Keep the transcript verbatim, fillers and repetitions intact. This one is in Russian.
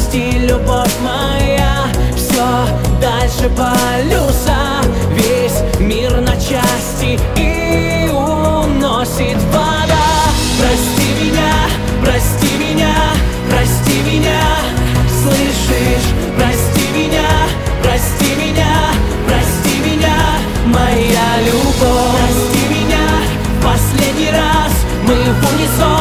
прости, любовь моя. Все дальше полюса, весь мир на части и уносит вода. Прости меня, прости меня, прости меня, слышишь? Прости меня, прости меня, прости меня, моя любовь. Прости меня в последний раз, мы в унисон